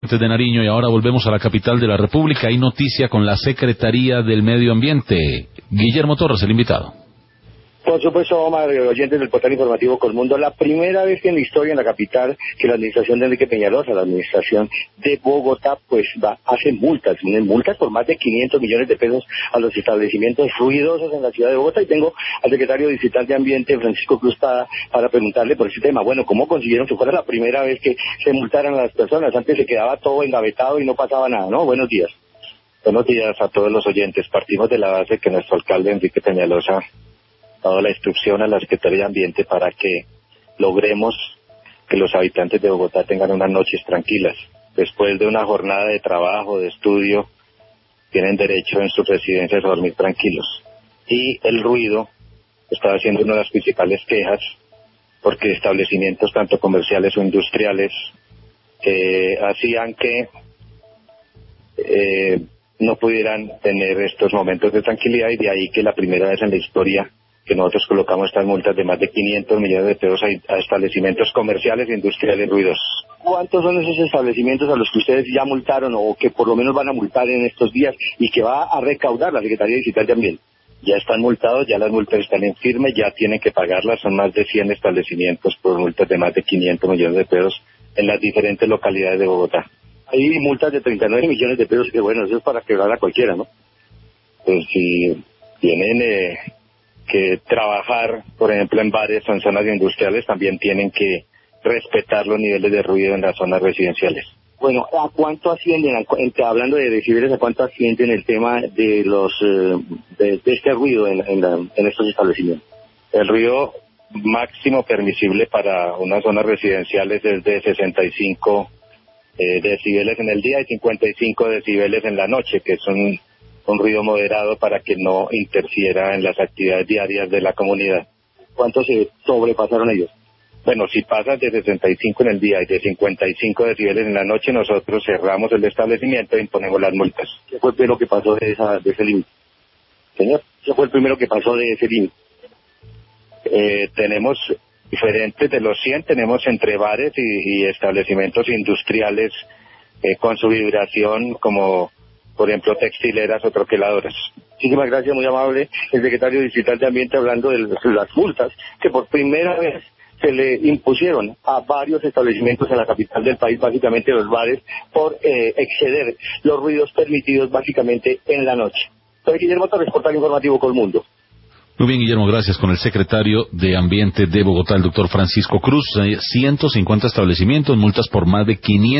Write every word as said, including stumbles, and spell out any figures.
De Nariño, y ahora volvemos a la capital de la República. Hay noticia con la Secretaría del Medio Ambiente. Guillermo Torres, el invitado. Por supuesto, Omar, oyentes del portal informativo Colmundo, la primera vez que en la historia en la capital que la administración de Enrique Peñalosa, la administración de Bogotá, pues va, hace multas, multas por más de quinientos millones de pesos a los establecimientos ruidosos en la ciudad de Bogotá, y tengo al secretario distrital de Ambiente, Francisco Cruz, para, para preguntarle por ese tema. Bueno, ¿cómo consiguieron que fuera la primera vez que se multaran a las personas? Antes se quedaba todo engavetado y no pasaba nada, ¿no? Buenos días. Buenos días a todos los oyentes. Partimos de la base que nuestro alcalde Enrique Peñalosa dado la instrucción a la Secretaría de Ambiente para que logremos que los habitantes de Bogotá tengan unas noches tranquilas. Después de una jornada de trabajo, de estudio, tienen derecho en sus residencias a dormir tranquilos. Y el ruido estaba siendo una de las principales quejas, porque establecimientos tanto comerciales o industriales eh, hacían que eh, no pudieran tener estos momentos de tranquilidad, y de ahí que la primera vez en la historia que nosotros colocamos estas multas de más de quinientos millones de pesos a, a establecimientos comerciales e industriales ruidosos. ¿Cuántos son esos establecimientos a los que ustedes ya multaron o que por lo menos van a multar en estos días y que va a recaudar la Secretaría Distrital de Ambiente? Ya están multados, ya las multas están en firme, ya tienen que pagarlas. Son más de cien establecimientos por multas de más de quinientos millones de pesos en las diferentes localidades de Bogotá. Hay multas de treinta y nueve millones de pesos, que bueno, eso es para quebrar a cualquiera, ¿no? Pues si tienen eh, que trabajar, por ejemplo, en bares o en zonas industriales, también tienen que respetar los niveles de ruido en las zonas residenciales. Bueno, ¿a cuánto ascienden, hablando de decibeles, a cuánto ascienden el tema de los eh, de, de este ruido en, en, la, en estos establecimientos? El ruido máximo permisible para unas zonas residenciales es de sesenta y cinco eh, decibeles en el día y cincuenta y cinco decibeles en la noche, que es un, un ruido moderado para que no interfiera en las actividades diarias de la comunidad. ¿Cuánto se sobrepasaron ellos? Bueno, si pasas de sesenta y cinco en el día y de cincuenta y cinco decibeles en la noche, nosotros cerramos el establecimiento e imponemos las multas. ¿Qué fue el primero que pasó de, esa, de ese límite? Señor, ¿qué fue el primero que pasó de ese límite? Eh, tenemos diferentes, de los cien tenemos entre bares y, y establecimientos industriales eh, con su vibración, como por ejemplo textileras o troqueladoras. Muchísimas gracias, muy amable. El secretario distrital de Ambiente hablando de las multas que por primera vez se le impusieron a varios establecimientos en la capital del país, básicamente los bares, por eh, exceder los ruidos permitidos básicamente en la noche. Soy Guillermo Torres, portal informativo Colmundo. Muy bien, Guillermo, gracias. Con el secretario de Ambiente de Bogotá, el doctor Francisco Cruz. ciento cincuenta establecimientos, multas por más de quinientos